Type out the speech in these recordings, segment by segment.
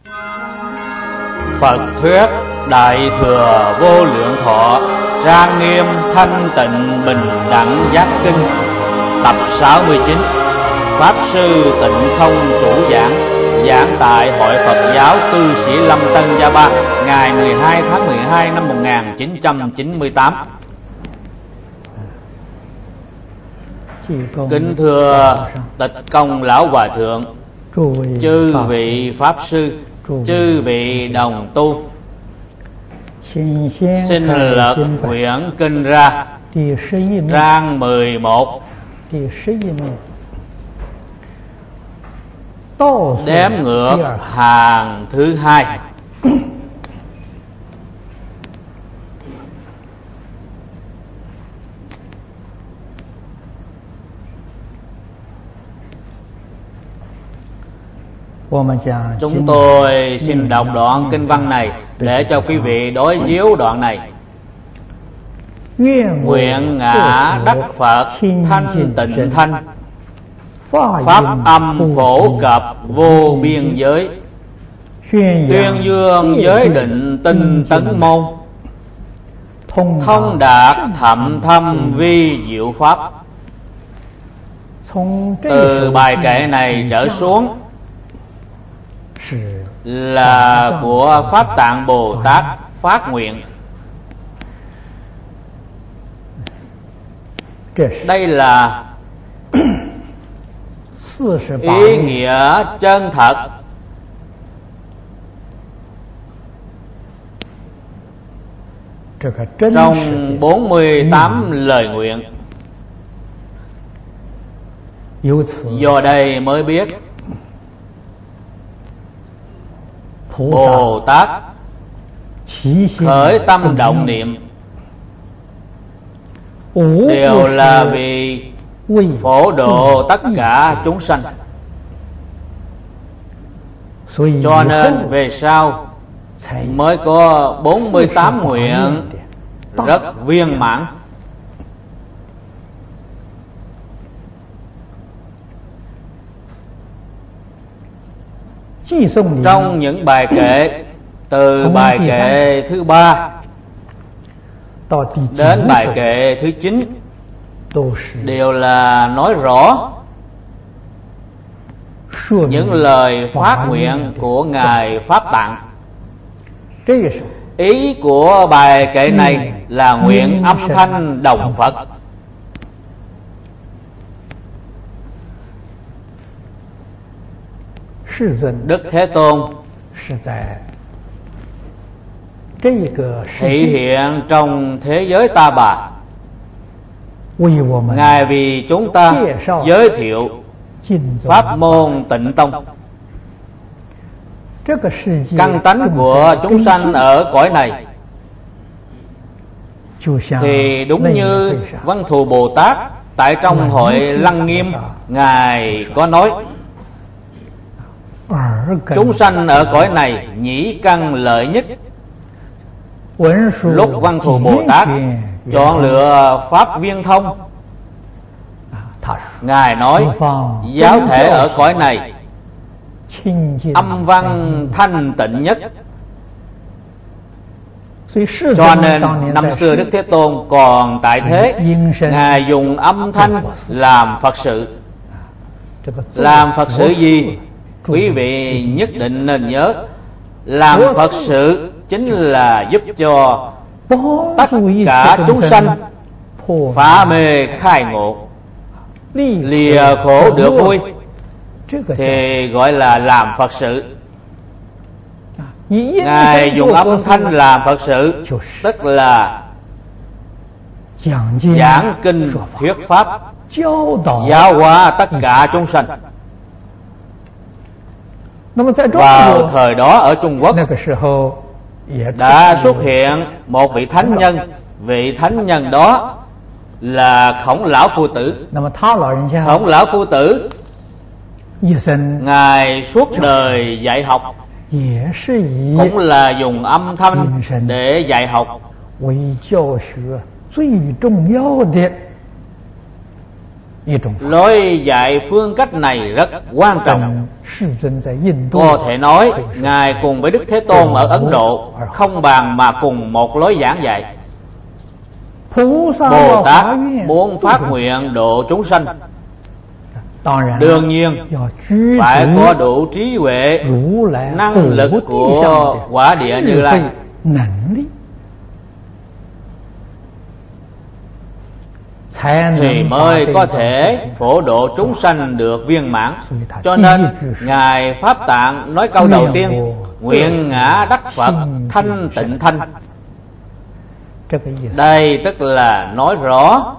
Phật thuyết Đại Thừa Vô Lượng Thọ trang nghiêm thanh tịnh bình đẳng giác kinh, tập 69. Pháp sư Tịnh Không chủ giảng, giảng tại Hội Phật giáo Cư Sĩ Lâm Tân Gia Ba, ngày 12 tháng 12 năm 1998. Kính thưa Tịch Công Lão Hòa Thượng, chư vị Pháp Sư, chư vị đồng tu, xin lật quyển kinh ra, trang 11, đếm ngược hàng thứ 2. Chúng tôi xin đọc đoạn kinh văn này để cho quý vị đối chiếu đoạn này. Nguyện ngã đắc Phật thanh tịnh thanh, pháp âm phổ cập vô biên giới, tuyên dương giới định tinh tấn môn, thông đạt thậm thâm vi diệu pháp. Từ bài kệ này trở xuống là của Pháp Tạng Bồ Tát phát nguyện. Đây là ý nghĩa chân thật trong 48 lời nguyện. Do đây mới biết Bồ Tát khởi tâm động niệm đều là vì phổ độ tất cả chúng sanh. Cho nên về sau mới có 48 nguyện rất viên mãn. Trong những bài kệ, từ bài kệ thứ 3 đến bài kệ thứ 9 đều là nói rõ những lời phát nguyện của Ngài Pháp Tạng. Ý của bài kệ này là nguyện âm thanh đồng Phật. Đức Thế Tôn thị hiện trong thế giới ta bà, Ngài vì chúng ta giới thiệu pháp môn Tịnh Tông. Căn tánh của chúng sanh ở cõi này thì đúng như Văn Thù Bồ Tát tại trong hội Lăng Nghiêm, Ngài có nói: chúng sanh ở cõi này nhĩ căn lợi nhất. Lúc Văn Thù Bồ Tát chọn lựa pháp viên thông, Ngài nói giáo thể ở cõi này âm văn thanh tịnh nhất. Cho nên năm xưa Đức Thế Tôn còn tại thế, Ngài dùng âm thanh làm Phật sự. Làm Phật sự gì? Quý vị nhất định nên nhớ, làm Phật sự chính là giúp cho tất cả chúng sanh phá mê khai ngộ, lìa khổ được vui, thì gọi là làm Phật sự. Ngài dùng âm thanh làm Phật sự, tức là giảng kinh thuyết pháp, giáo hóa tất cả chúng sanh. Vào thời đó ở Trung Quốc đã xuất hiện một vị thánh nhân. Vị thánh nhân đó là Khổng Lão Phu Tử. Khổng Lão Phu Tử Ngài suốt đời dạy học cũng là dùng âm thanh để dạy học. Lối dạy phương cách này rất quan trọng. Có thể nói Ngài cùng với Đức Thế Tôn ở Ấn Độ không bàn mà cùng một lối giảng dạy. Bồ Tát muốn phát nguyện độ chúng sanh, đương nhiên phải có đủ trí huệ, năng lực của quả địa Như Lai, thì mới có thể phổ độ chúng sanh được viên mãn. Cho nên Ngài Pháp Tạng nói câu đầu tiên: nguyện ngã đắc Phật thanh tịnh thanh. Đây tức là nói rõ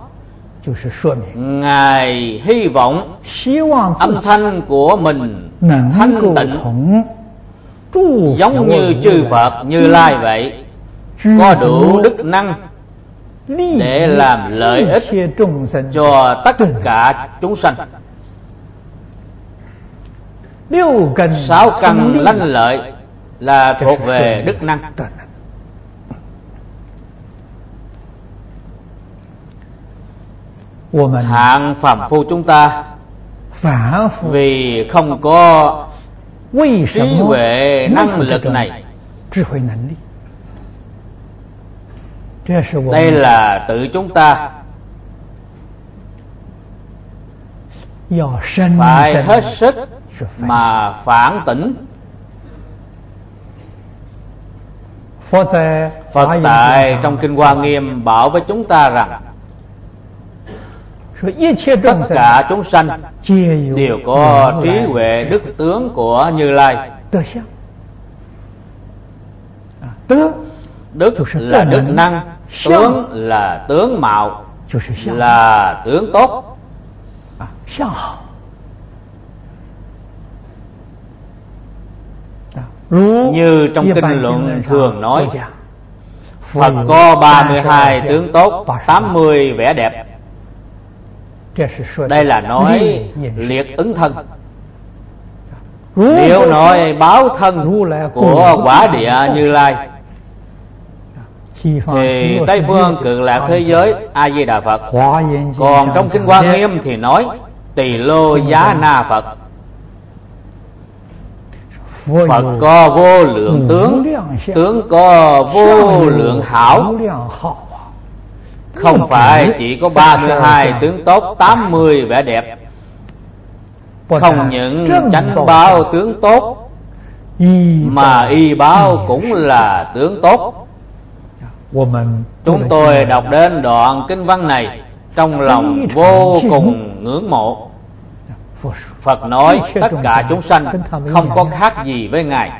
Ngài hy vọng âm thanh của mình thanh tịnh, giống như chư Phật Như Lai vậy, có đủ đức năng để làm lợi ích cho tất cả chúng sanh. 6 căn lanh lợi là thuộc về đức năng. Hạng phàm phu chúng ta vì không có trí huệ năng lực này, đây là tự chúng ta phải hết sức mà phản tỉnh. Phật tại trong Kinh Hoa Nghiêm bảo với chúng ta rằng tất cả chúng sanh đều có trí huệ đức tướng của Như Lai. Đức là đức năng, tướng là tướng mạo, là tướng tốt. Như trong kinh luận thường nói, Phật có 32 tướng tốt, 80 vẻ đẹp. Đây là nói liệt ứng thân. Nếu nói báo thân của quả địa Như Lai thì Tây phương Cực Lạc thế giới A Di Đà Phật. Còn trong Kinh Hoa Nghiêm thì nói Tỳ Lô Giá Na Phật. Phật có vô lượng tướng, tướng có vô lượng hảo, không phải chỉ có 32 tướng tốt, 80 vẻ đẹp. Không những chánh báo tướng tốt mà y báo cũng là tướng tốt. Chúng tôi đọc đến đoạn kinh văn này trong lòng vô cùng ngưỡng mộ. Phật nói tất cả chúng sanh không có khác gì với Ngài.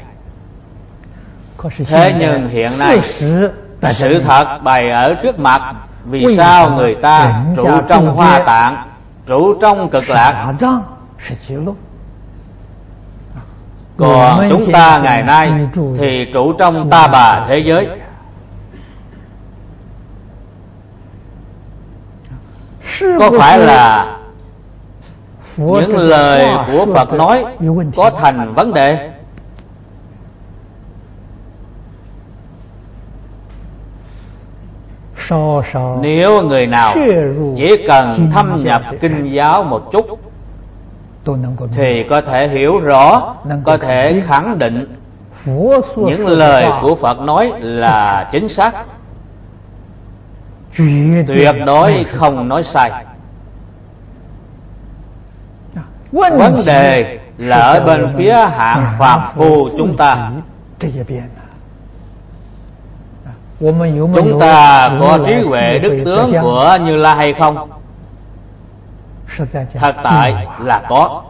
Thế nhưng hiện nay sự thật bày ở trước mặt. Vì sao người ta trụ trong Hoa Tạng, trụ trong Cực Lạc, còn chúng ta ngày nay thì trụ trong Ta Bà thế giới? Có phải là những lời của Phật nói có thành vấn đề? Nếu người nào chỉ cần thâm nhập kinh giáo một chút thì có thể hiểu rõ, có thể khẳng định những lời của Phật nói là chính xác, tuyệt đối không nói sai. Vấn đề là ở bên phía hạng phàm phu chúng ta. Chúng ta có trí huệ đức tướng của Như Lai hay không? Thật tại là có.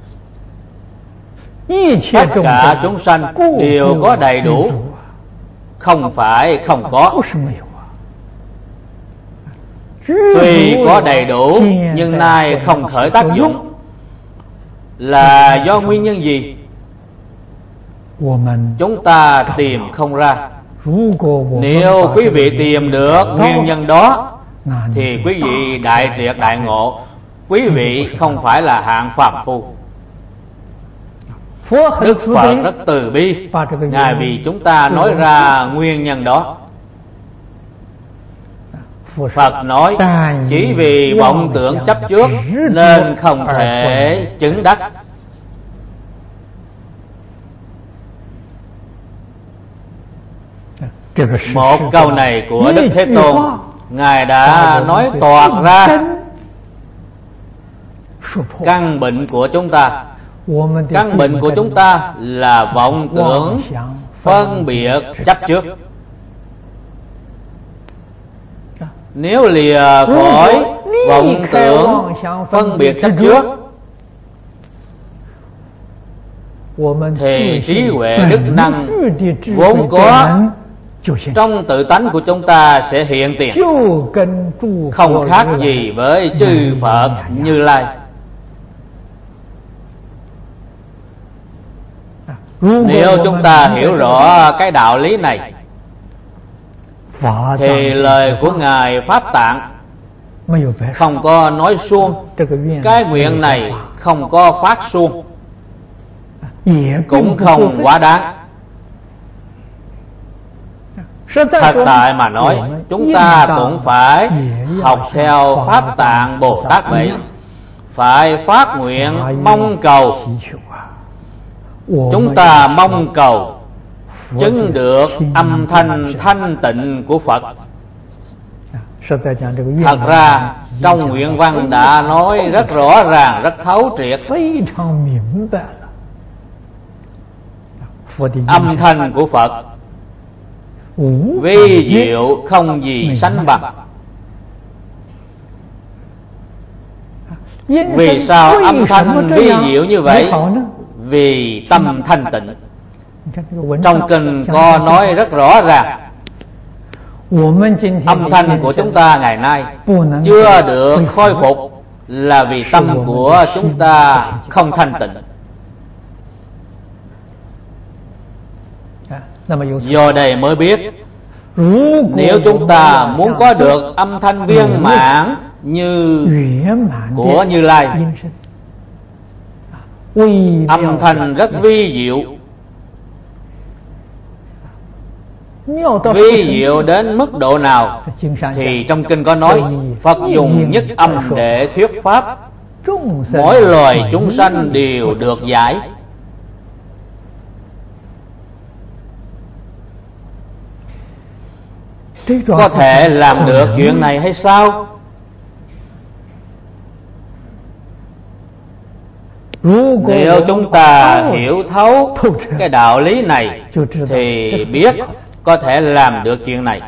Tất cả chúng sanh đều có đầy đủ, không phải không có. Tuy có đầy đủ nhưng nay không khởi tác dụng là do nguyên nhân gì? Chúng ta tìm không ra. Nếu quý vị tìm được nguyên nhân đó thì quý vị đại triệt đại ngộ. Quý vị không phải là hạng phàm phu. Đức Phật rất từ bi, Ngài vì chúng ta nói ra nguyên nhân đó. Phật nói chỉ vì vọng tưởng chấp trước nên không thể chứng đắc. Một câu này của Đức Thế Tôn, Ngài đã nói toạc ra căn bệnh của chúng ta. Căn bệnh của chúng ta là vọng tưởng, phân biệt, chấp trước. Nếu lìa khỏi vọng tưởng, phân biệt, chấp trước thì trí huệ đức năng vốn có trong tự tánh của chúng ta sẽ hiện tiền, không khác gì với chư Phật Như Lai. Nếu chúng ta hiểu rõ cái đạo lý này thì lời của Ngài Pháp Tạng không có nói suông, cái nguyện này không có phát suông, cũng không quá đáng. Thật tại mà nói, chúng ta cũng phải học theo Pháp Tạng Bồ Tát vậy, phải phát nguyện mong cầu. Chúng ta mong cầu chứng được âm thanh thanh tịnh của Phật. Thật ra trong nguyện văn đã nói rất rõ ràng, rất thấu triệt. Âm thanh của Phật vi diệu không gì sánh bằng. Vì sao âm thanh vi diệu như vậy? Vì tâm thanh tịnh. Trong kinh có nói rất rõ ràng, âm thanh của chúng ta ngày nay chưa được khôi phục là vì tâm của chúng ta không thanh tịnh. Do đây mới biết, nếu chúng ta muốn có được âm thanh viên mãn như của Như Lai, âm thanh rất vi diệu, vi diệu đến mức độ nào thì trong kinh có nói Phật dùng nhất âm để thuyết pháp, mỗi loài chúng sanh đều được giải. Có thể làm được chuyện này hay sao? Nếu chúng ta hiểu thấu cái đạo lý này thì biết có thể làm được chuyện này.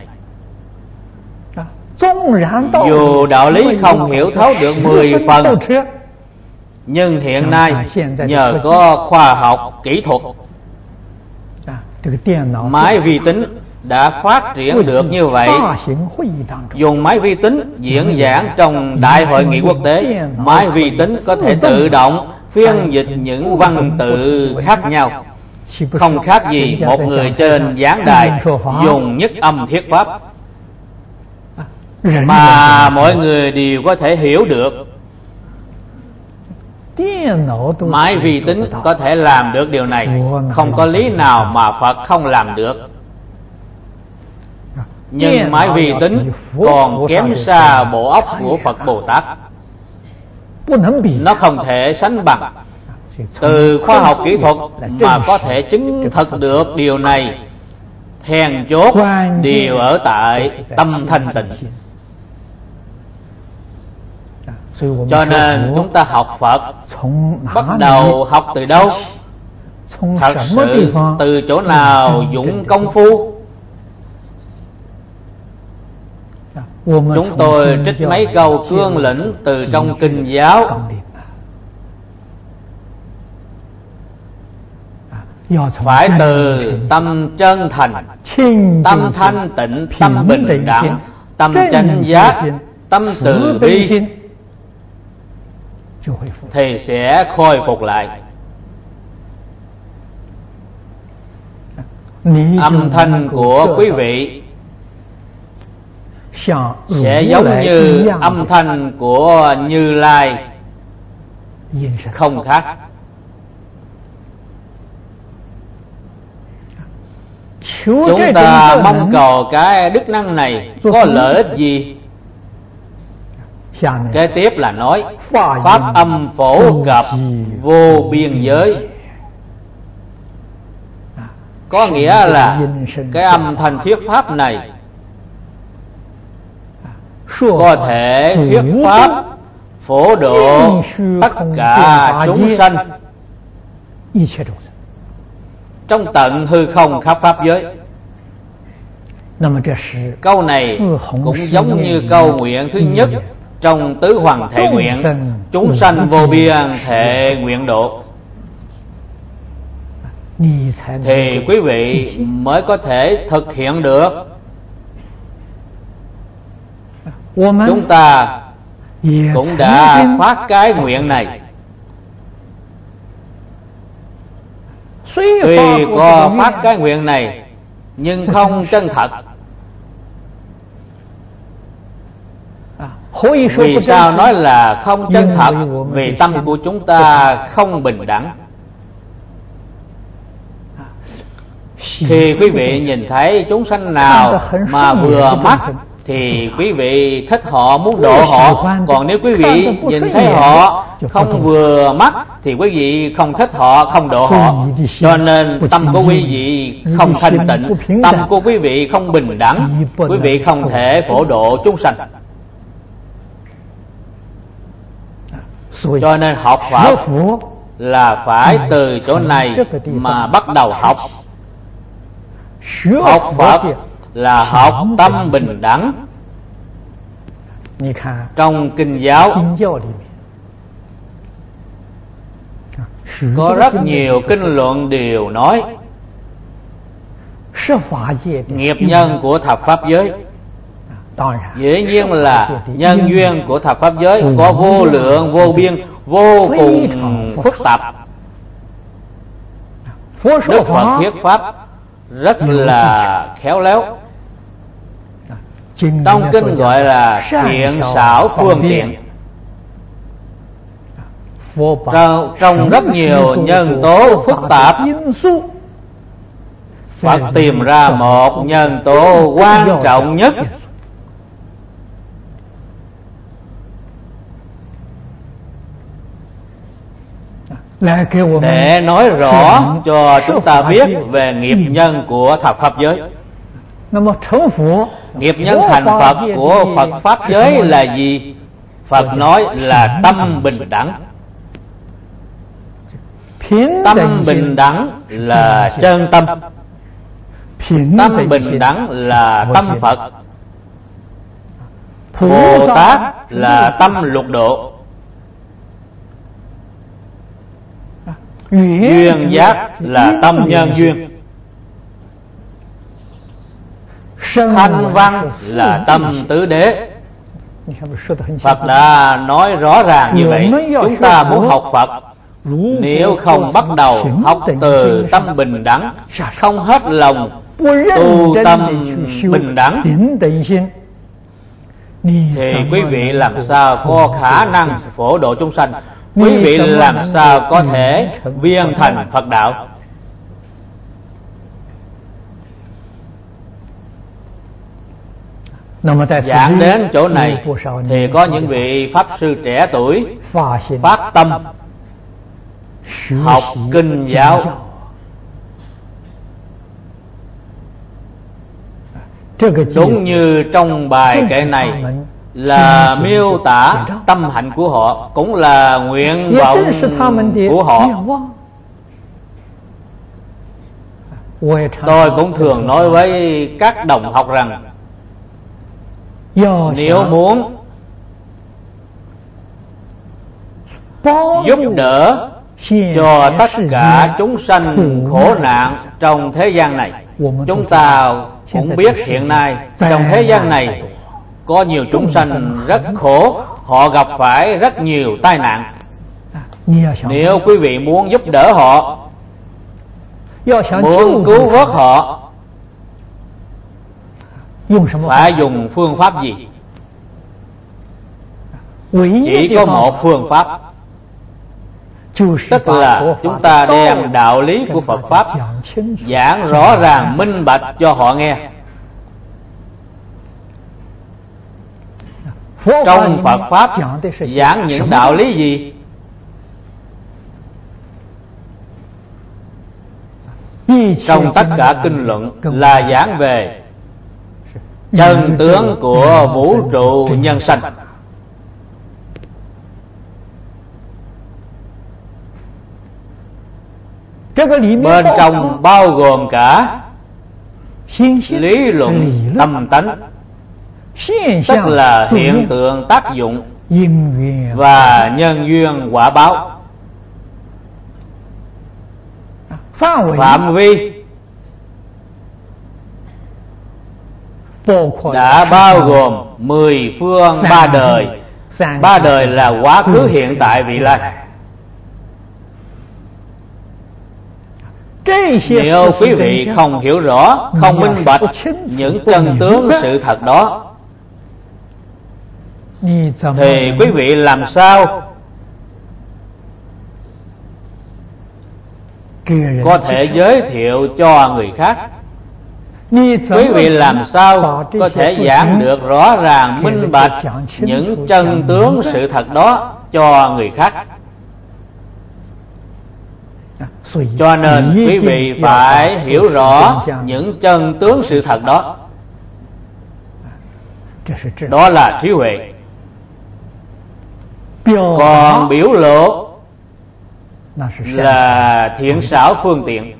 Dù đạo lý không hiểu thấu được 10 phần, nhưng hiện nay nhờ có khoa học kỹ thuật, máy vi tính đã phát triển được như vậy. Dùng máy vi tính diễn giảng trong đại hội nghị quốc tế, máy vi tính có thể tự động phiên dịch những văn tự khác nhau, không khác gì một người trên giảng đài dùng nhất âm thuyết pháp, mà mọi người đều có thể hiểu được. Máy vi tính có thể làm được điều này, không có lý nào mà Phật không làm được. Nhưng máy vi tính còn kém xa bộ óc của Phật Bồ Tát, nó không thể sánh bằng. Từ khoa học kỹ thuật mà có thể chứng thực được điều này, then chốt đều ở tại tâm thanh tịnh. Cho nên chúng ta học Phật bắt đầu học từ đâu? Thật sự từ chỗ nào dụng công phu? Chúng tôi trích mấy câu cương lĩnh từ trong kinh giáo. Phải từ tâm chân thành, tâm thanh tịnh, tâm bình đẳng, tâm chánh giác, tâm từ bi thì sẽ khôi phục lại. Âm thanh của quý vị sẽ giống như âm thanh của Như Lai, không khác. Chúng ta mong cầu cái đức năng này có lợi ích gì? Kế tiếp là nói pháp âm phổ cập vô biên giới. Có nghĩa là cái âm thanh thuyết pháp này có thể thuyết pháp phổ độ tất cả chúng sanh trong tận hư không khắp pháp giới. Câu này cũng giống như câu nguyện thứ nhất trong tứ hoàng thệ nguyện: chúng sanh vô biên thệ nguyện độ. Thì quý vị mới có thể thực hiện được. Chúng ta cũng đã phát cái nguyện này. Tuy có phát cái nguyện này nhưng không chân thật. Vì sao nói là không chân thật? Vì tâm của chúng ta không bình đẳng. Khi quý vị nhìn thấy chúng sanh nào mà vừa mắt thì quý vị thích họ, muốn độ họ. Còn nếu quý vị nhìn thấy họ không vừa mắt thì quý vị không thích họ, không độ họ. Cho nên tâm của quý vị không thanh tịnh, tâm của quý vị không bình đẳng, quý vị không thể phổ độ chúng sanh. Cho nên học Phật là phải từ chỗ này mà bắt đầu học. Học Phật là học tâm bình đẳng. Trong kinh giáo có rất nhiều kinh luận đều nói nghiệp nhân của thập pháp giới. Dĩ nhiên là nhân duyên của thập pháp giới có vô lượng, vô biên, vô cùng phức tạp. Đức Phật thuyết pháp rất là khéo léo. Trong kinh gọi là thiện xảo phương tiện. Trong rất nhiều nhân tố phức tạp, Phật tìm ra một nhân tố quan trọng nhất để nói rõ cho chúng ta biết về nghiệp nhân của thập pháp giới. Nghiệp nhân thành Phật của Phật pháp giới là gì? Phật nói là tâm bình đẳng. Tâm bình đẳng là chân tâm. Tâm bình đẳng là tâm Phật. Bồ Tát là tâm lục độ. Duyên giác là tâm nhân duyên. Thanh văn là tâm tứ đế. Phật đã nói rõ ràng như vậy. Chúng ta muốn học Phật, nếu không bắt đầu học từ tâm bình đẳng, không hết lòng tu tâm bình đẳng, thì quý vị làm sao có khả năng phổ độ chúng sanh? Quý vị làm sao có thể viên thành Phật đạo? Giảng đến chỗ này thì có những vị pháp sư trẻ tuổi phát tâm học kinh giáo. Đúng như trong bài kệ này là miêu tả tâm hạnh của họ, cũng là nguyện vọng của họ. Tôi cũng thường nói với các đồng học rằng nếu muốn giúp đỡ cho tất cả chúng sanh khổ nạn trong thế gian này, chúng ta cũng biết hiện nay trong thế gian này có nhiều chúng sanh rất khổ, họ gặp phải rất nhiều tai nạn. Nếu quý vị muốn giúp đỡ họ, muốn cứu vớt họ, phải dùng phương pháp gì? Chỉ có một phương pháp, tức là chúng ta đem đạo lý của Phật pháp giảng rõ ràng minh bạch cho họ nghe. Trong Phật Pháp giảng những đạo lý gì? Trong tất cả kinh luận là giảng về chân tướng của vũ trụ nhân sanh. Bên trong bao gồm cả lý luận tâm tánh, tức là hiện tượng tác dụng và nhân duyên quả báo. Phạm vi đã bao gồm 10 phương 3 đời. 3 đời là quá khứ, hiện tại, vị lai. Nếu quý vị không hiểu rõ, không minh bạch những chân tướng sự thật đó, thì quý vị làm sao có thể giới thiệu cho người khác? Quý vị làm sao có thể giảng được rõ ràng minh bạch những chân tướng sự thật đó cho người khác? Cho nên quý vị phải hiểu rõ những chân tướng sự thật đó. Đó là trí huệ. Còn biểu lộ là thiện xảo phương tiện.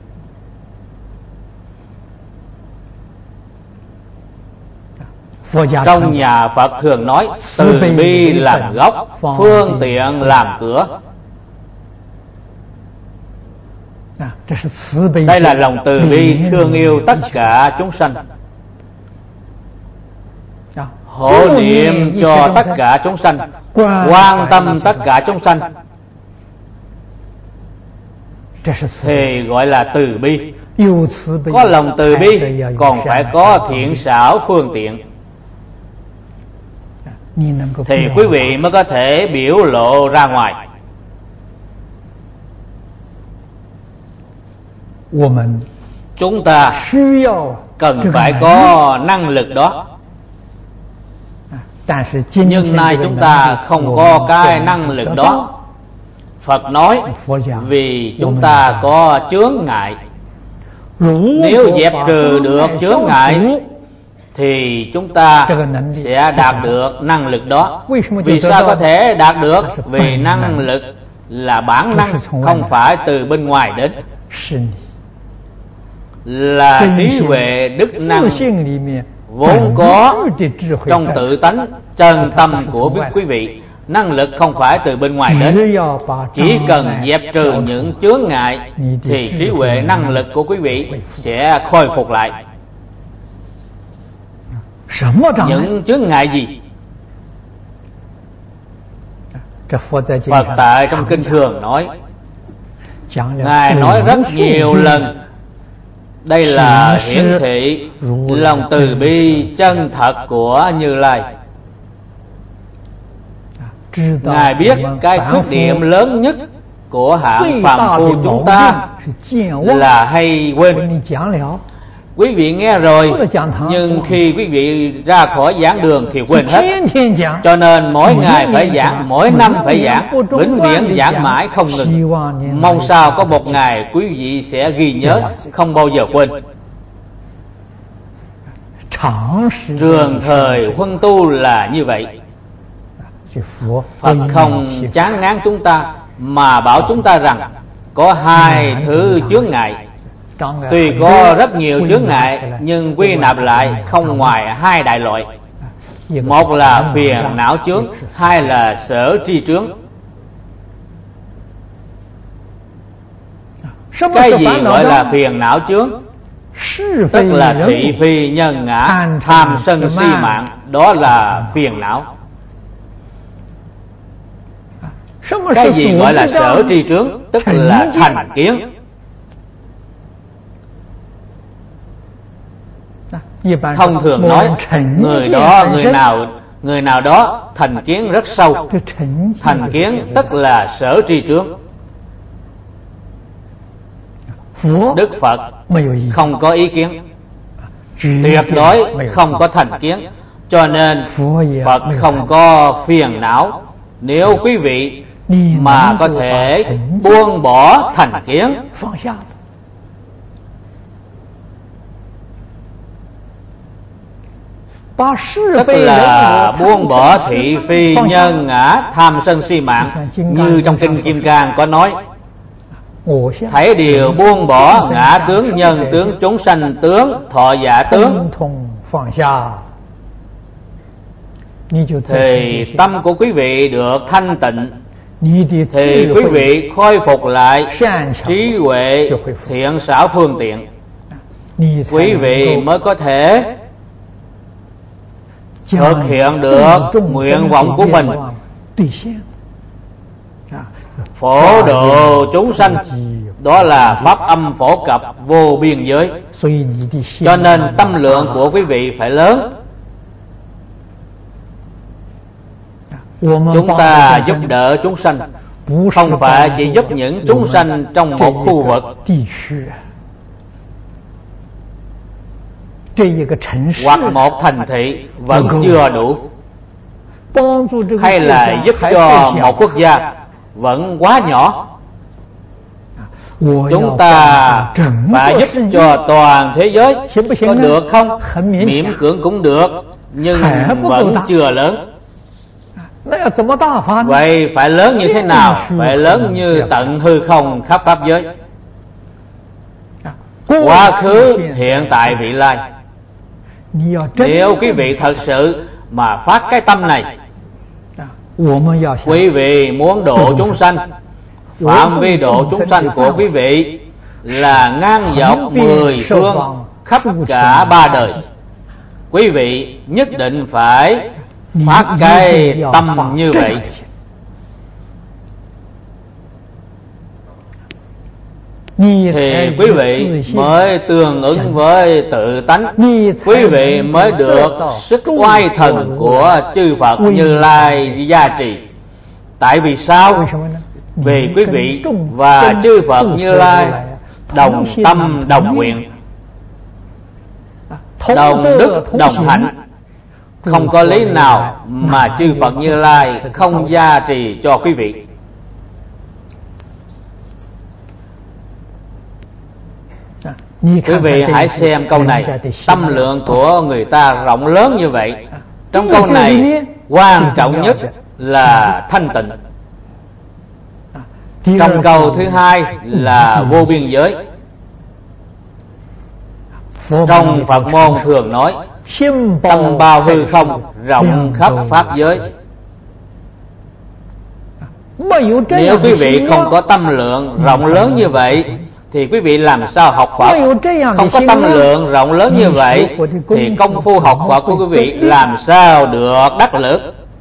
Trong nhà Phật thường nói từ bi làm gốc, phương tiện làm cửa. Đây là lòng từ bi thương yêu tất cả chúng sanh, hộ niệm cho tất cả chúng sanh, quan tâm tất cả chúng sanh, thì gọi là từ bi. Có lòng từ bi còn phải có thiện xảo phương tiện, thì quý vị mới có thể biểu lộ ra ngoài. Chúng ta cần phải có năng lực đó, nhưng nay chúng ta không có cái năng lực đó. Phật nói vì chúng ta có chướng ngại. Nếu dẹp trừ được chướng ngại thì chúng ta sẽ đạt được năng lực đó. Vì sao có thể đạt được? Vì năng lực là bản năng, không phải từ bên ngoài đến, là trí huệ đức năng vốn có trong tự tánh chân tâm của quý vị. Năng lực không phải từ bên ngoài đến. Chỉ cần dẹp trừ những chướng ngại thì trí huệ năng lực của quý vị sẽ khôi phục lại. Những chướng ngại gì? Phật tại trong kinh thường nói, Ngài nói rất nhiều lần, đây là hiển thị lòng từ bi chân thật của Như Lai. Ngài biết cái khuyết điểm lớn nhất của hạng phàm phu chúng ta là hay quên. Quý vị nghe rồi, nhưng khi quý vị ra khỏi giảng đường thì quên hết. Cho nên mỗi ngày phải giảng, mỗi năm phải giảng, vĩnh viễn giảng mãi không ngừng. Mong sao có một ngày quý vị sẽ ghi nhớ, không bao giờ quên. Trường thời huân tu là như vậy. Phật không chán ngán chúng ta, mà bảo chúng ta rằng có hai thứ chướng ngại. Tuy có rất nhiều chướng ngại, nhưng quy nạp lại không ngoài hai đại loại. Một là phiền não chướng, hai là sở tri chướng. Cái gì gọi là phiền não chướng? Tức là thị phi nhân ngã, tham sân si mạng, đó là phiền não. Cái gì gọi là sở tri chướng? Tức là thành kiến. Thông thường nói người nào đó thành kiến rất sâu. Thành kiến tức là sở tri chướng. Đức Phật không có ý kiến, tuyệt đối không có thành kiến, Cho nên Phật không có phiền não nếu quý vị mà có thể buông bỏ thành kiến, tức là buông bỏ thị phi nhân ngã tham sân si mạng. Như trong kinh Kim Cang có nói: thảy đều buông bỏ ngã tướng, nhân tướng, chúng sanh tướng, thọ giả tướng, thì tâm của quý vị được thanh tịnh, thì quý vị khôi phục lại trí huệ thiện xảo phương tiện, quý vị mới có thể thực hiện được nguyện vọng của mình, phổ độ chúng sanh. Đó là pháp âm phổ cập vô biên giới. Cho nên tâm lượng của quý vị phải lớn. Chúng ta giúp đỡ chúng sanh không phải chỉ giúp những chúng sanh trong một khu vực hoặc một thành thị vẫn chưa đủ, hay là giúp cho một quốc gia vẫn quá nhỏ. Chúng ta phải giúp cho toàn thế giới. Có được không? Miễn cưỡng cũng được, nhưng vẫn chưa lớn. Vậy phải lớn như thế nào? Phải lớn như tận hư không khắp pháp giới, quá khứ, hiện tại, vị lai. Nếu quý vị thật sự mà phát cái tâm này, quý vị muốn độ chúng sanh, phạm vi độ chúng sanh của quý vị là ngang dọc 10 phương khắp cả 3 đời. Quý vị nhất định phải phát cái tâm như vậy. Thì quý vị mới tương ứng với tự tánh, quý vị mới được sức oai thần của chư Phật Như Lai gia trì. Tại vì sao? Vì quý vị và chư Phật Như Lai đồng tâm đồng nguyện, đồng đức đồng hạnh. Không có lý nào mà chư Phật Như Lai không gia trì cho quý vị. Quý vị hãy xem câu này, tâm lượng của người ta rộng lớn như vậy. Trong câu này quan trọng nhất là thanh tịnh. Trong câu thứ hai là vô biên giới. Trong Phật môn thường nói tâm bao hư không, rộng khắp pháp giới. Nếu quý vị không có tâm lượng rộng lớn như vậy thì quý vị làm sao học Phật? Không có tâm lượng rộng lớn như vậy thì công phu học Phật của quý vị làm sao được đắc lực?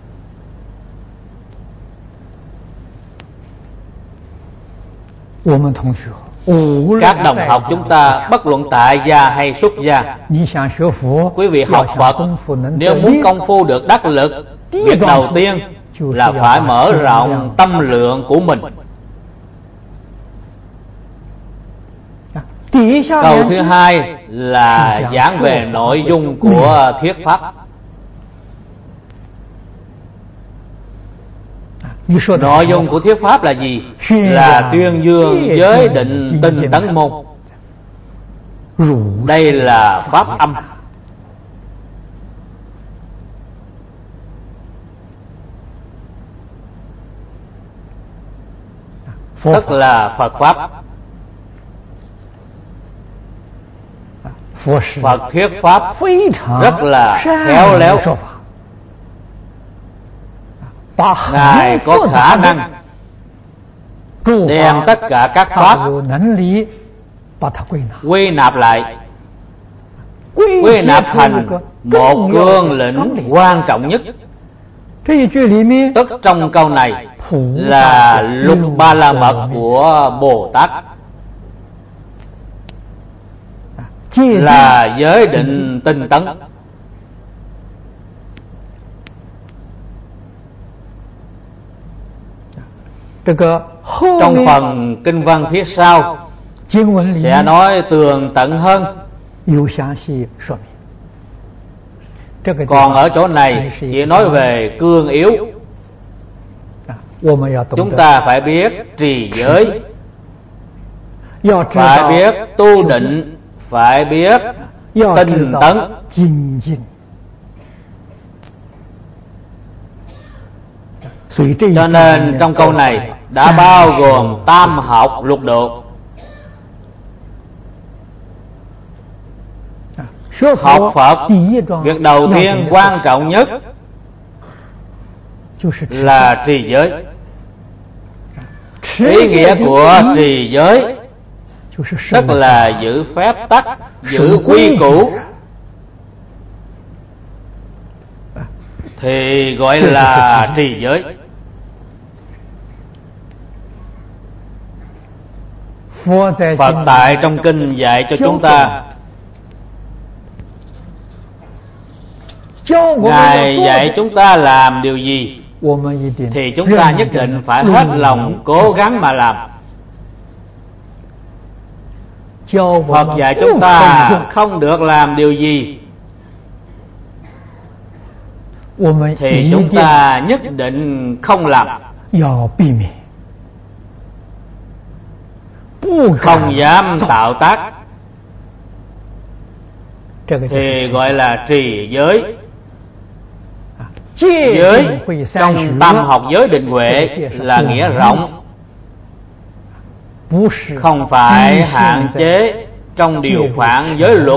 Các đồng học chúng ta bất luận tại gia hay xuất gia, quý vị học Phật nếu muốn công phu được đắc lực, việc đầu tiên là phải mở rộng tâm lượng của mình. Câu thứ hai là giảng về nội dung của thuyết pháp. Nội dung của thuyết pháp là gì? Là tuyên dương giới định tinh tấn môn. Đây là pháp âm. Tức là Phật pháp. Phật thuyết pháp rất là khéo léo. Ngài có khả năng đem tất cả các pháp quy nạp lại, quy nạp thành một cương lĩnh quan trọng nhất. Tức trong câu này là lục ba la mật của Bồ Tát, là giới định tinh tấn. Trong phần kinh văn phía sau sẽ nói tường tận hơn. Còn ở chỗ này chỉ nói về cương yếu. Chúng ta phải biết trì giới, phải biết tu định, phải biết tinh tấn. Cho nên trong câu này đã bao gồm tam học lục độ. Học Phật, việc đầu tiên quan trọng nhất là trì giới. Ý nghĩa của trì giới tức là giữ phép tắc, giữ quy củ, thì gọi là trì giới. Phật tại trong kinh dạy cho chúng ta, Ngài dạy chúng ta làm điều gì thì chúng ta nhất định phải hết lòng cố gắng mà làm. Phật dạy chúng ta không được làm điều gì thì chúng ta nhất định không làm. Không dám tạo tác thì gọi là trì giới. Giới trong tam học giới định huệ là nghĩa rộng, không phải hạn chế trong điều khoản giới luật.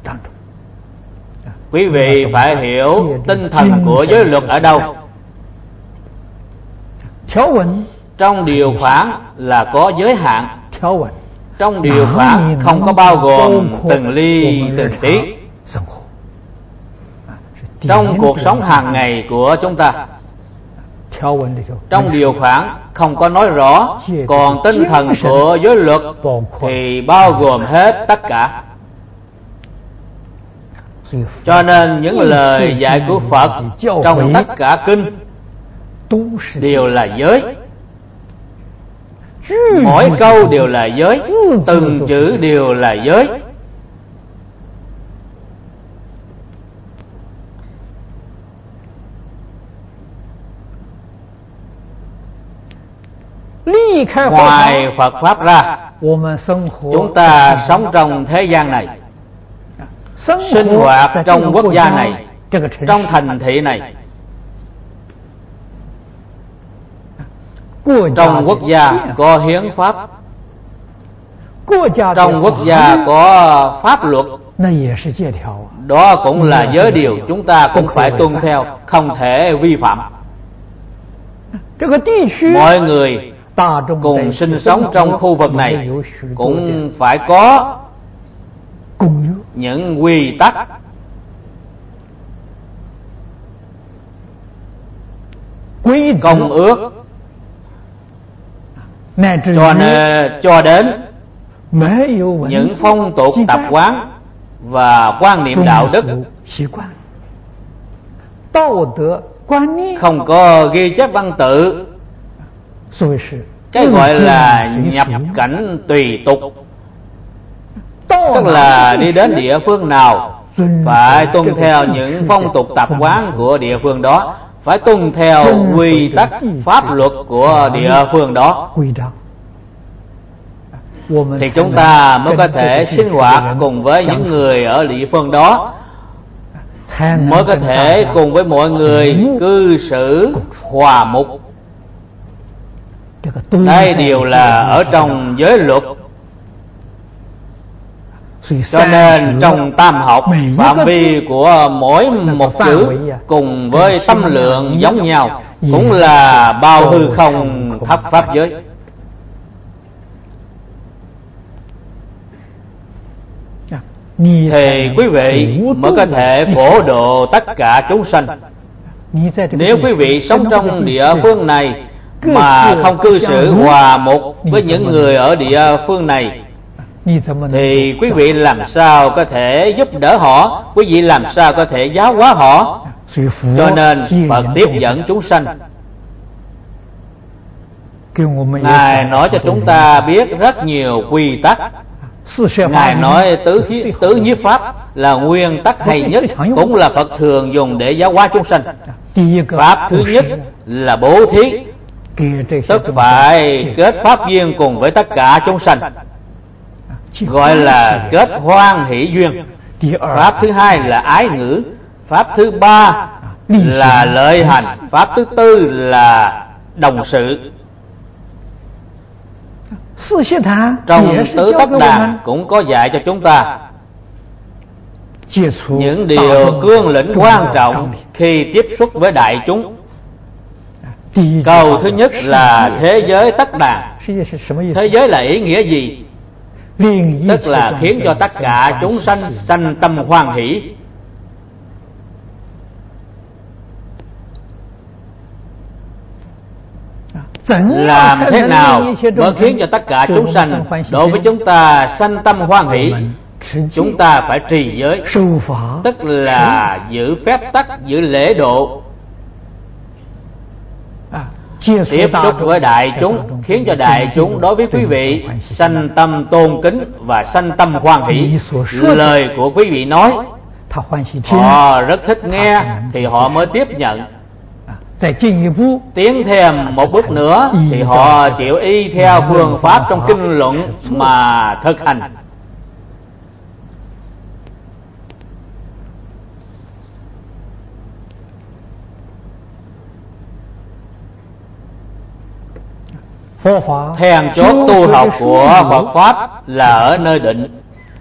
Quý vị phải hiểu tinh thần của giới luật ở đâu. Trong điều khoản là có giới hạn. Trong điều khoản không có bao gồm từng ly từng tí. Trong cuộc sống hàng ngày của chúng ta, trong điều khoản không có nói rõ, còn tinh thần của giới luật thì bao gồm hết tất cả. Cho nên những lời dạy của Phật trong tất cả kinh đều là giới. Mỗi câu đều là giới, từng chữ đều là giới. Ngoài Phật Pháp ra, chúng ta sống trong thế gian này, sinh hoạt trong quốc gia này, trong thành thị này. Trong quốc gia có hiến pháp, trong quốc gia có pháp luật, đó cũng là giới điều chúng ta cũng phải tuân theo, không thể vi phạm. Mọi người cùng sinh sống trong khu vực này cũng phải có những quy tắc. Công ước cho đến những phong tục tập quán và quan niệm đạo đức. Không có ghi chép văn tự, cái gọi là nhập cảnh tùy tục, tức là đi đến địa phương nào phải tuân theo những phong tục tập quán của địa phương đó, phải tuân theo quy tắc pháp luật của địa phương đó, thì chúng ta mới có thể sinh hoạt cùng với những người ở địa phương đó, mới có thể cùng với mọi người cư xử hòa mục. Đây đều là ở trong giới luật. Cho nên trong tam học, phạm vi của mỗi một chữ cùng với tâm lượng giống nhau, cũng là bao hư không thấp pháp giới. Thì quý vị mới có thể phổ độ tất cả chúng sanh. Nếu quý vị sống trong địa phương này mà không cư xử hòa mục với những người ở địa phương này, thì quý vị làm sao có thể giúp đỡ họ, quý vị làm sao có thể giáo hóa họ. Cho nên Phật tiếp dẫn chúng sanh, Ngài nói cho chúng ta biết rất nhiều quy tắc. Ngài nói tứ nhiếp pháp là nguyên tắc hay nhất, cũng là Phật thường dùng để giáo hóa chúng sanh. Pháp thứ nhất là bố thí, tức phải kết pháp duyên cùng với tất cả chúng sanh, gọi là kết hoan hỷ duyên. Pháp thứ hai là ái ngữ, pháp thứ ba là lợi hành, pháp thứ tư là đồng sự. Trong Tứ Tất Đàn cũng có dạy cho chúng ta những điều cương lĩnh quan trọng khi tiếp xúc với đại chúng. Câu thứ nhất là thế giới tất đàn. Thế giới là ý nghĩa gì? Tức là khiến cho tất cả chúng sanh sanh tâm hoan hỷ. Làm thế nào mới khiến cho tất cả chúng sanh đối với chúng ta sanh tâm hoan hỷ? Chúng ta phải trì giới, tức là giữ phép tắc, giữ lễ độ, tiếp xúc với đại chúng, khiến cho đại chúng đối với quý vị sanh tâm tôn kính và sanh tâm hoan hỷ. Lời của quý vị nói họ rất thích nghe thì họ mới tiếp nhận. Tiến thêm một bước nữa thì họ chịu y theo phương pháp trong kinh luận mà thực hành. Then chốt tu học của Phật Pháp là ở nơi định.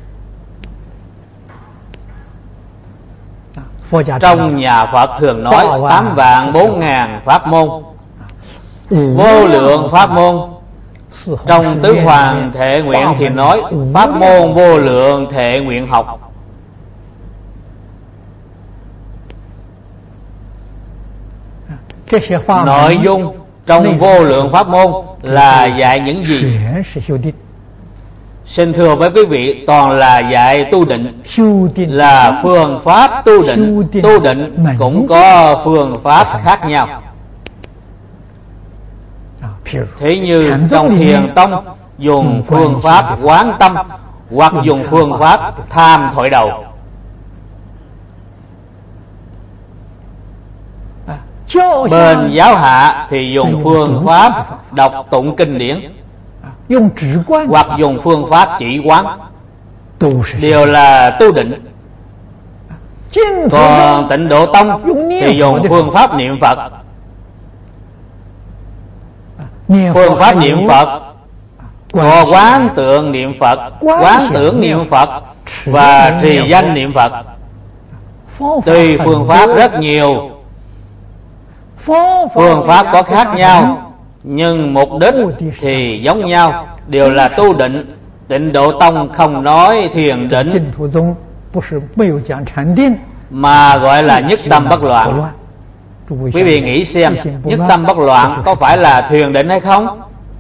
Trong nhà Phật thường nói 8.400.000 pháp môn, vô lượng pháp môn. Trong Tứ Hoàng Thệ Nguyện thì nói pháp môn vô lượng thệ nguyện học. Nội dung trong vô lượng pháp môn là dạy những gì? Xin thưa với quý vị, toàn là dạy tu định, là phương pháp tu định. Tu định cũng có phương pháp khác nhau. Thế như trong Thiền Tông dùng phương pháp quán tâm, hoặc dùng phương pháp tham thổi đầu. Bên giáo hạ thì dùng phương pháp đọc tụng kinh điển, hoặc dùng phương pháp chỉ quán, đều là tu định. Còn Tịnh Độ Tông thì dùng phương pháp niệm Phật. Phương pháp niệm Phật có quán tượng niệm Phật, quán tưởng niệm Phật và trì danh niệm Phật. Tuy phương pháp rất nhiều, phương pháp có khác nhau, nhưng mục đích thì giống nhau, đều là tu định. Tịnh Độ Tông không nói thiền định mà gọi là nhất tâm bất loạn. Quý vị nghĩ xem, nhất tâm bất loạn có phải là thiền định hay không?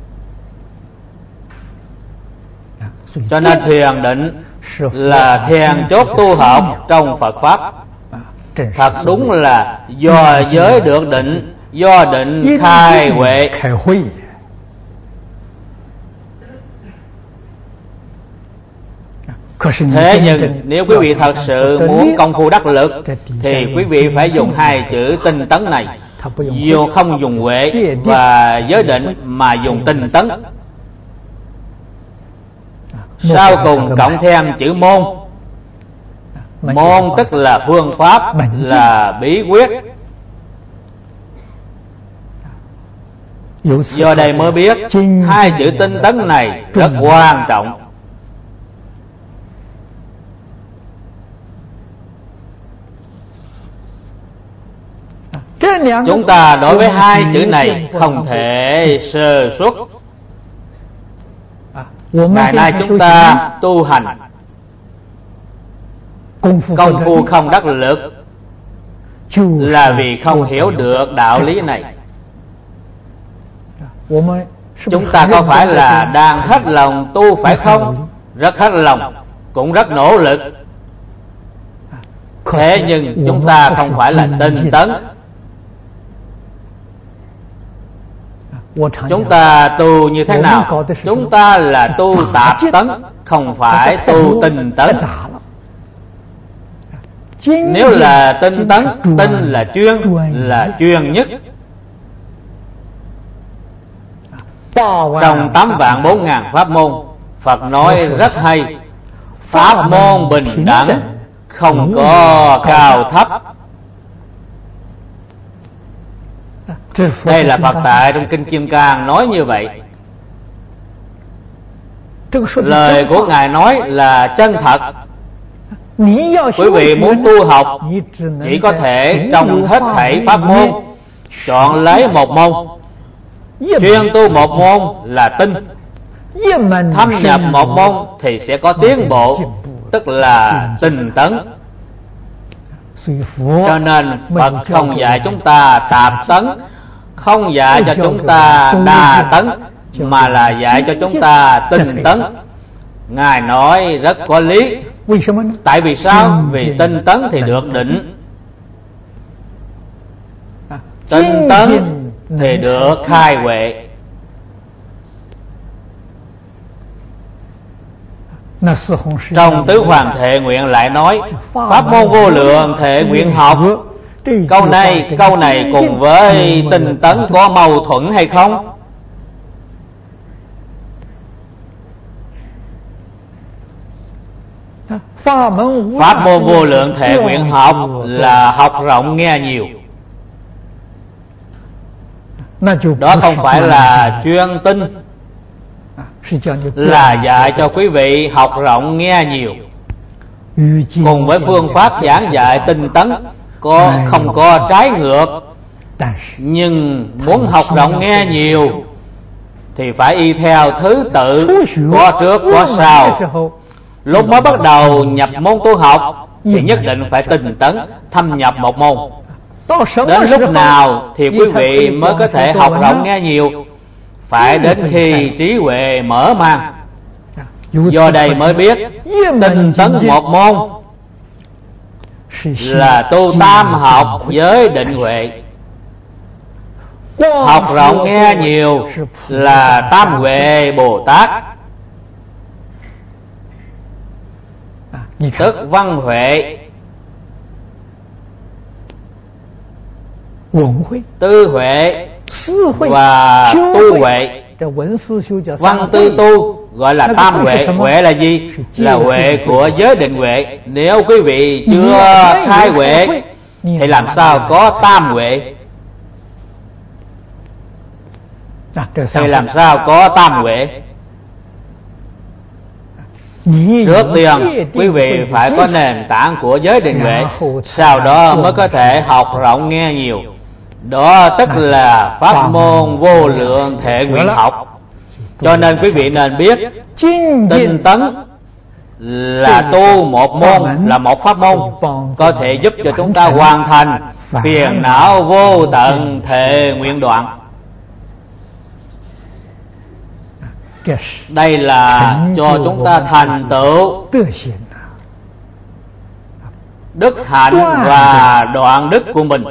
Cho nên thiền định là then chốt tu học trong Phật Pháp. Thật đúng là do giới được định, do định khai huệ. Thế nhưng nếu quý vị thật sự muốn công phu đắc lực thì quý vị phải dùng hai chữ tinh tấn này. Dù không dùng huệ và giới định mà dùng tinh tấn. Sau cùng cộng thêm chữ môn. Môn tức là phương pháp, là bí quyết. Do đây mới biết hai chữ tinh tấn này rất quan trọng. Chúng ta đối với hai chữ này không thể sơ suất. Ngày nay chúng ta tu hành công phu không đắc lực là vì không hiểu được đạo lý này. Chúng ta có phải là đang hết lòng tu phải không? Rất hết lòng, cũng rất nỗ lực. Thế nhưng chúng ta không phải là tinh tấn. Chúng ta tu như thế nào? Chúng ta là tu tạp tấn, không phải tu tinh tấn. Nếu là tinh tấn, tinh là chuyên nhất. Trong 8.400.000 pháp môn, Phật nói rất hay: pháp môn bình đẳng, không có cao thấp. Đây là Phật tại trong Kinh Kim Cang nói như vậy. Lời của Ngài nói là chân thật. Quý vị muốn tu học, chỉ có thể trong hết thảy pháp môn chọn lấy một môn, chuyên tu một môn là tinh. Thâm nhập một môn thì sẽ có tiến bộ, tức là tinh tấn. Cho nên Phật không dạy chúng ta tạp tấn, không dạy cho chúng ta đa tấn, mà là dạy cho chúng ta tinh tấn. Ngài nói rất có lý. Tại vì sao? Vì tinh tấn thì được định, tinh tấn thì được khai huệ. Trong Tứ Hoàng Thệ Nguyện lại nói: pháp môn vô lượng thệ nguyện học. Câu này cùng với tinh tấn có mâu thuẫn hay không? Pháp môn vô lượng thệ nguyện học là học rộng nghe nhiều. Đó không phải là chuyên tinh, là dạy cho quý vị học rộng nghe nhiều. Cùng với phương pháp giảng dạy tinh tấn không có trái ngược. Nhưng muốn học rộng nghe nhiều thì phải y theo thứ tự, có trước có sau. Lúc mới bắt đầu nhập môn tu học thì nhất định phải tinh tấn, thâm nhập một môn. Đến lúc nào thì quý vị mới có thể học rộng nghe nhiều? Phải đến khi trí huệ mở mang. Do đây mới biết tinh tấn một môn là tu tam học với định huệ. Học rộng nghe nhiều là tam huệ Bồ Tát, tức văn huệ, tư huệ và tu huệ. Văn tư tu gọi là tam huệ. Huệ là gì? Là huệ của giới định huệ. Nếu quý vị chưa khai huệ thì làm sao có tam huệ? Thì làm sao có tam huệ? Trước tiên quý vị phải có nền tảng của giới định huệ, sau đó mới có thể học rộng nghe nhiều. Đó tức là pháp môn vô lượng thệ nguyện học. Cho nên quý vị nên biết tinh tấn là tu một môn, là một pháp môn có thể giúp cho chúng ta hoàn thành phiền não vô tận thệ nguyện đoạn. Đây là cho chúng ta thành tựu đức hạnh và đoạn đức của mình.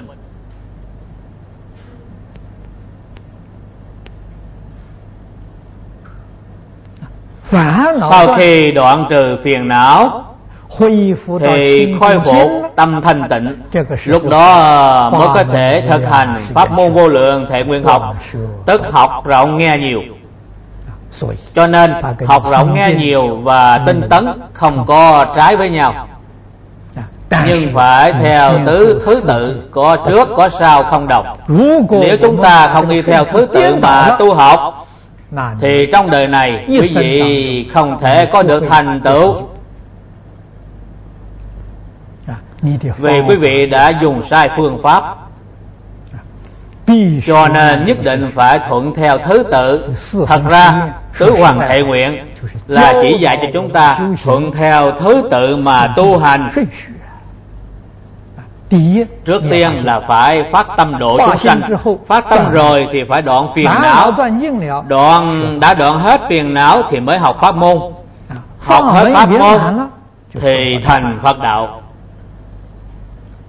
Sau khi đoạn trừ phiền não thì khôi phục tâm thanh tịnh, lúc đó mới có thể thực hành pháp môn vô lượng thệ nguyện học, tức học rộng nghe nhiều. Cho nên học rộng nghe nhiều và tinh tấn không có trái với nhau, nhưng phải theo thứ tự, có trước có sau, không đồng. Nếu chúng ta không đi theo thứ tự mà tu học thì trong đời này quý vị không thể có được thành tựu, vì quý vị đã dùng sai phương pháp. Cho nên nhất định phải thuận theo thứ tự. Thật ra Tứ Hoàng Thệ Nguyện là chỉ dạy cho chúng ta thuận theo thứ tự mà tu hành. Trước tiên là phải phát tâm độ chúng sanh. Phát tâm rồi thì phải đoạn phiền não. Đã đoạn hết phiền não thì mới học pháp môn. Học hết pháp môn thì thành Phật đạo.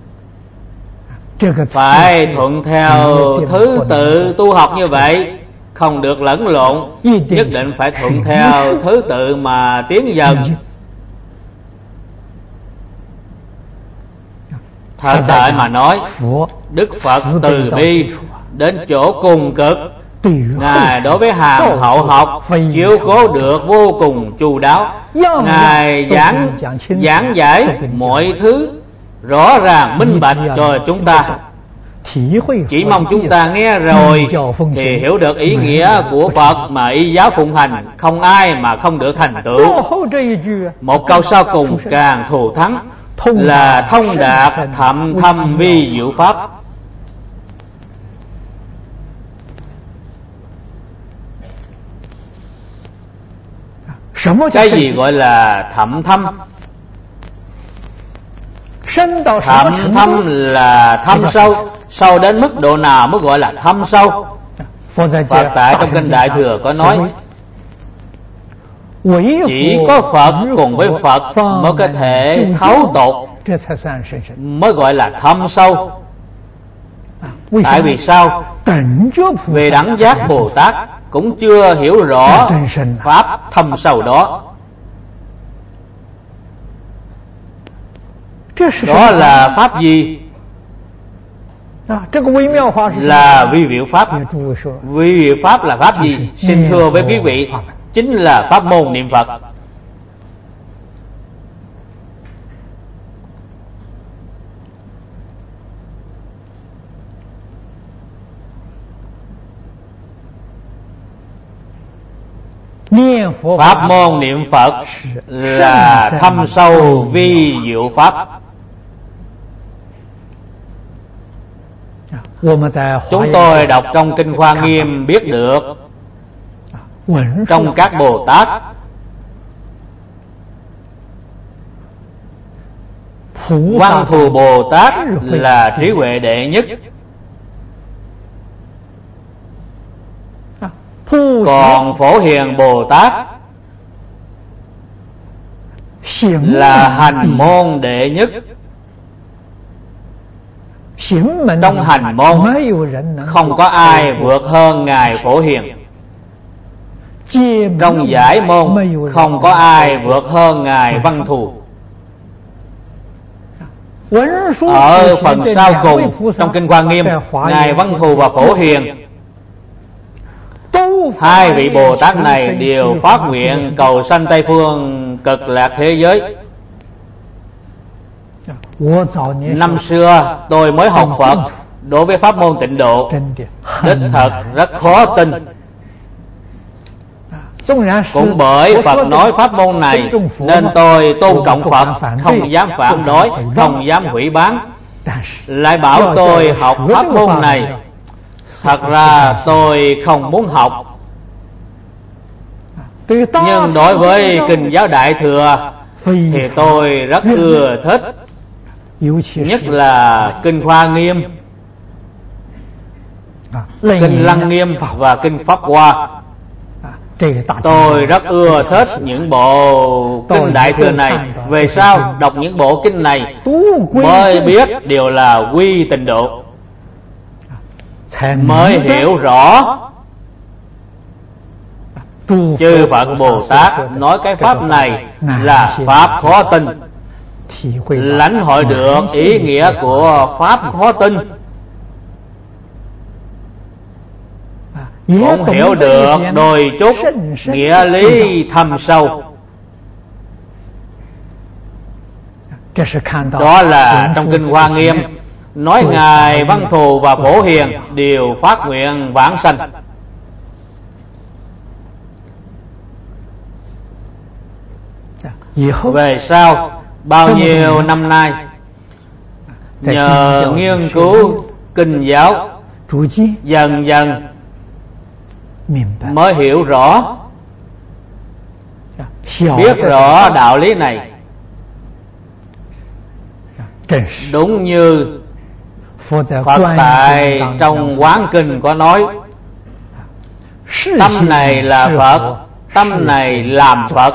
Phải thuận theo thứ tự tu học như vậy không được lẫn lộn, nhất định phải thuận theo thứ tự mà tiến dần. Thật tại mà nói, Đức Phật từ bi đến chỗ cùng cực, Ngài đối với hàng hậu học chiếu cố được vô cùng chu đáo. Ngài giảng giải mọi thứ rõ ràng minh bạch cho chúng ta. Chỉ mong chúng ta nghe rồi thì hiểu được ý nghĩa của Phật mà y giáo phụng hành, không ai mà không được thành tựu. Một câu sau cùng càng thù thắng là thông đạt thậm thâm vi diệu pháp. Cái gì gọi là thậm thâm? Thậm thâm là thâm sâu. Sâu đến mức độ nào mới gọi là thâm sâu? Phật tại trong kinh Đại Thừa có nói, chỉ có Phật cùng với Phật mới có thể thấu tột, mới gọi là thâm sâu. Tại vì sao? Về đẳng giác Bồ Tát cũng chưa hiểu rõ pháp thâm sâu đó. Đó là pháp gì? Là vi diệu pháp. Vi diệu pháp là pháp gì? Xin thưa với quý vị, chính là pháp môn niệm Phật. Pháp môn niệm Phật là thâm sâu vi diệu pháp. Chúng tôi đọc trong Kinh Hoa Nghiêm biết được, trong các Bồ Tát, Văn Thù Bồ Tát là trí huệ đệ nhất. Còn Phổ Hiền Bồ Tát là hành môn đệ nhất. Trong hành môn không có ai vượt hơn Ngài Phổ Hiền. Trong giải môn không có ai vượt hơn Ngài Văn Thù. Ở phần sau cùng trong Kinh Hoa Nghiêm, Ngài Văn Thù và Phổ Hiền, hai vị Bồ Tát này đều phát nguyện cầu sanh Tây Phương Cực Lạc thế giới. Năm xưa tôi mới học Phật, đối với pháp môn Tịnh Độ đích thật rất khó tin. Cũng bởi Phật nói pháp môn này nên tôi tôn trọng Phật, không dám phản đối, không dám hủy bán. Lại bảo tôi học pháp môn này, thật ra tôi không muốn học. Nhưng đối với Kinh giáo Đại Thừa thì tôi rất ưa thích, nhất là Kinh Hoa Nghiêm, Kinh Lăng Nghiêm và Kinh Pháp Hoa. Tôi rất ưa thích những bộ kinh Đại Thừa này. Về sau đọc những bộ kinh này mới biết điều là quy Tịnh Độ, mới hiểu rõ chư Phật Bồ Tát nói cái pháp này là pháp khó tin, lãnh hội được ý nghĩa của pháp khó tin, cũng hiểu được đôi chút nghĩa lý thâm sâu. Đó là trong Kinh Hoa Nghiêm nói Ngài Văn Thù và Phổ Hiền đều phát nguyện vãng sanh. Về sau bao nhiêu năm nay, nhờ nghiên cứu kinh giáo, dần dần mới hiểu rõ, biết rõ đạo lý này. Đúng như Phật tại trong Quán Kinh có nói, tâm này là Phật, tâm này làm Phật.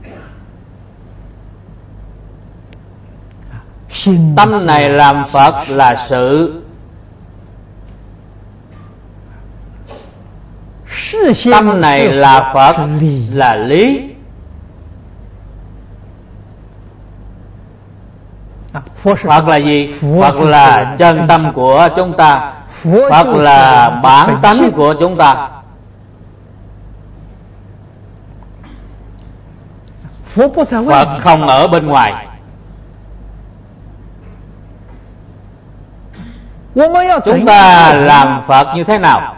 Tâm này làm Phật là sự, Tâm này là Phật, là lý. Phật là gì? Phật là chân tâm của chúng ta. Phật là bản tánh của chúng ta. Phật không ở bên ngoài. Chúng ta làm Phật như thế nào?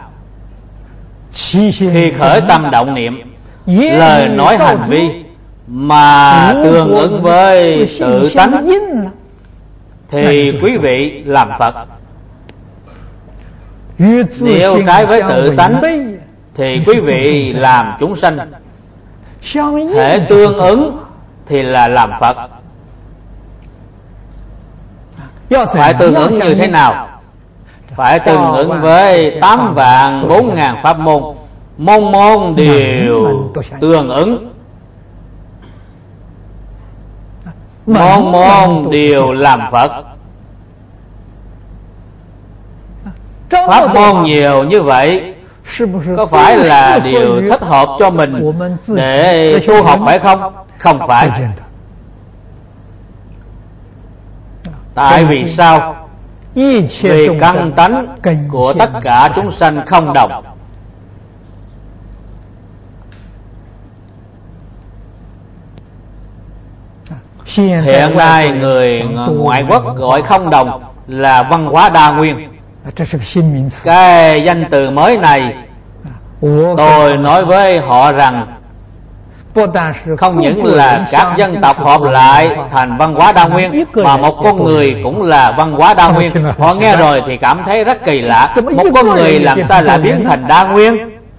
Khi khởi tâm động niệm, lời nói hành vi mà tương ứng với tự tánh thì quý vị làm Phật. Nếu trái với tự tánh thì quý vị làm chúng sanh. Thể tương ứng thì là làm Phật. Phải tương ứng như thế nào? Phải tương ứng với 8.400.000 pháp môn, môn môn đều tương ứng, môn môn đều làm Phật. Pháp môn nhiều như vậy có phải là điều thích hợp cho mình để tu học phải không? Không phải. Tại vì sao? Vì căn tánh của tất cả chúng sanh không đồng. Hiện nay người ngoại quốc gọi không đồng là văn hóa đa nguyên. Cái danh từ mới này tôi nói với họ rằng không những là các dân tộc hợp lại thành văn hóa đa nguyên, mà một con người cũng là văn hóa đa nguyên. Họ nghe rồi thì cảm thấy rất kỳ lạ. Một con người làm sao lại biến thành đa nguyên?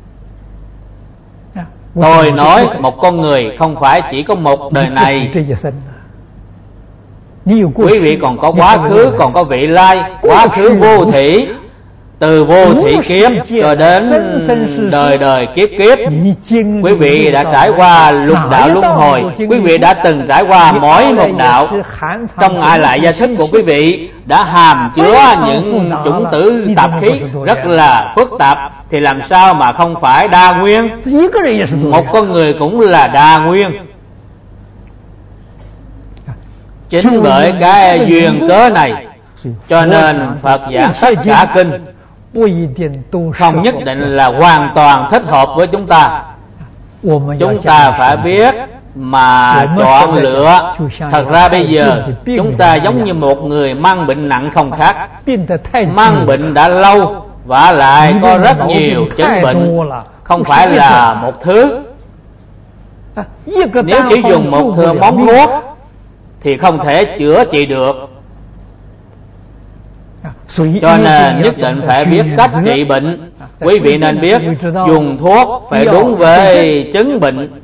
Tôi nói một con người không phải chỉ có một đời này. Quý vị còn có quá khứ, còn có vị lai. Quá khứ vô thỉ, từ vô thỉ kiếp cho đến đời đời kiếp kiếp, quý vị đã trải qua lục đạo luân hồi. Quý vị đã từng trải qua mỗi một đạo. Trong Ai Lại Gia Thức của quý vị đã hàm chứa những chủng tử tạp khí rất là phức tạp, thì làm sao mà không phải đa nguyên? Một con người cũng là đa nguyên. Chính bởi cái duyên cớ này cho nên Phật giảng tất cả kinh không nhất định là hoàn toàn thích hợp với chúng ta. Chúng ta phải biết mà chọn lựa. Thật ra bây giờ chúng ta giống như một người mang bệnh nặng không khác. Mang bệnh đã lâu và lại có rất nhiều chứng bệnh, không phải là một thứ. Nếu chỉ dùng một món thuốc thì không thể chữa trị được. Cho nên nhất định phải biết cách trị bệnh. Quý vị nên biết dùng thuốc phải đúng với chứng bệnh.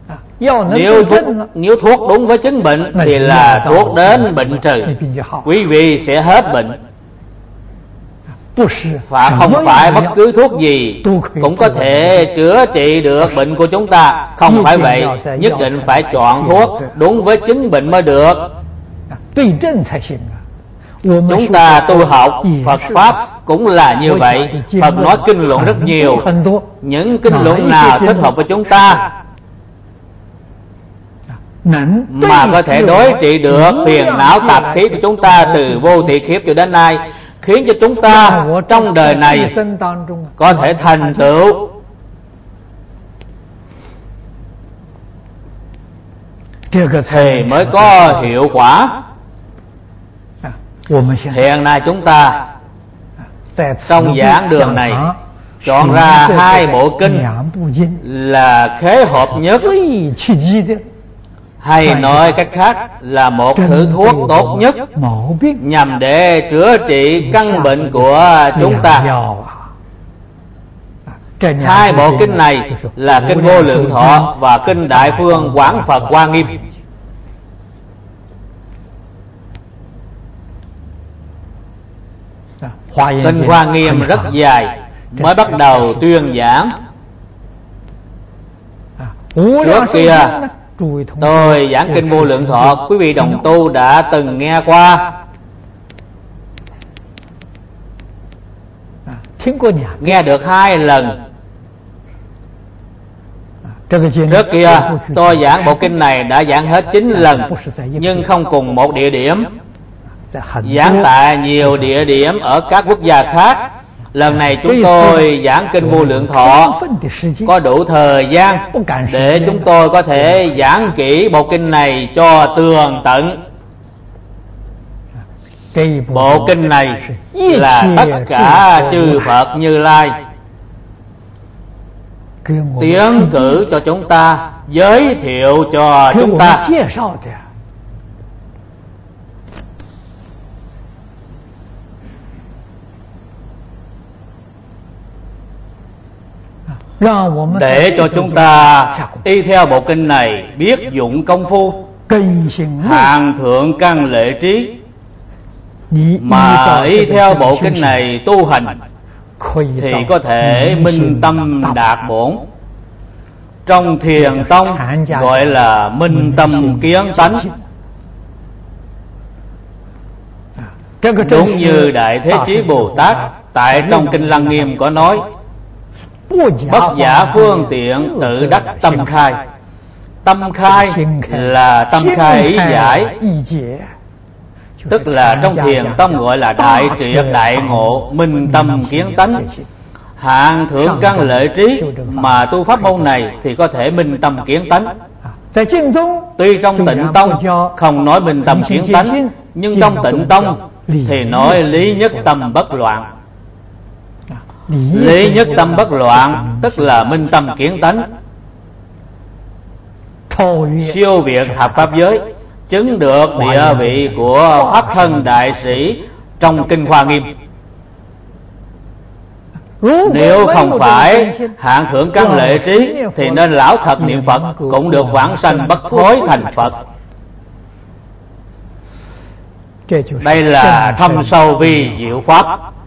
Nếu thuốc đúng với chứng bệnh thì là thuốc đến bệnh trừ, quý vị sẽ hết bệnh. Và không phải bất cứ thuốc gì cũng có thể chữa trị được bệnh của chúng ta. Không phải vậy. Nhất định phải chọn thuốc đúng với chứng bệnh mới được. Chúng ta tu học Phật Pháp cũng là như vậy. Phật nói kinh luận rất nhiều. Những kinh luận nào thích hợp với chúng ta mà có thể đối trị được phiền não tạp khí của chúng ta từ vô thị kiếp cho đến nay, khiến cho chúng ta trong đời này có thể thành tựu thì mới có hiệu quả. Hiện nay chúng ta trong giảng đường này chọn ra 2 bộ kinh là khế hợp nhất, hay nói cách khác là một thứ thuốc tốt nhất nhằm để chữa trị căn bệnh của chúng ta. 2 bộ kinh này là kinh Vô Lượng Thọ và kinh Đại Phương Quảng Phật Hoa Nghiêm. Kinh Hoa Nghiêm rất dài, mới bắt đầu tuyên giảng. Trước kia tôi giảng kinh Vô Lượng Thọ, quý vị đồng tu đã từng nghe qua. Nghe được 2 lần Trước kia tôi giảng bộ kinh này đã giảng hết 9 lần, nhưng không cùng một địa điểm, giảng tại nhiều địa điểm ở các quốc gia khác. Lần này chúng tôi giảng kinh Vô Lượng Thọ, có đủ thời gian để chúng tôi có thể giảng kỹ bộ kinh này cho tường tận. Bộ kinh này là tất cả chư Phật Như Lai tiến cử cho chúng ta, giới thiệu cho chúng ta. Để cho chúng ta y theo bộ kinh này biết dụng công phu, hàng thượng căn lệ trí, mà y theo bộ kinh này tu hành thì có thể minh tâm đạt bổn. Trong Thiền tông gọi là minh tâm kiến tánh. Đúng như Đại Thế Chí Bồ Tát tại trong kinh Lăng Nghiêm có nói: bất giả phương tiện tự đắc tâm khai. Tâm khai là tâm khai ý giải, tức là trong Thiền tông gọi là đại triệt đại ngộ, minh tâm kiến tánh. Hạng thượng căn lệ trí mà tu pháp môn này thì có thể minh tâm kiến tánh. Tuy trong Tịnh tông không nói minh tâm kiến tánh, nhưng trong Tịnh tông thì nói lý nhất tâm bất loạn. Lý nhất tâm bất loạn tức là minh tâm kiến tánh, siêu việt thập pháp giới, chứng được địa vị của Pháp Thân Đại Sĩ trong kinh Hoa Nghiêm. Nếu không phải hạng thượng căn lệ trí thì nên lão thật niệm Phật cũng được vãng sanh bất thối thành Phật. Đây là thâm sâu vi diệu pháp.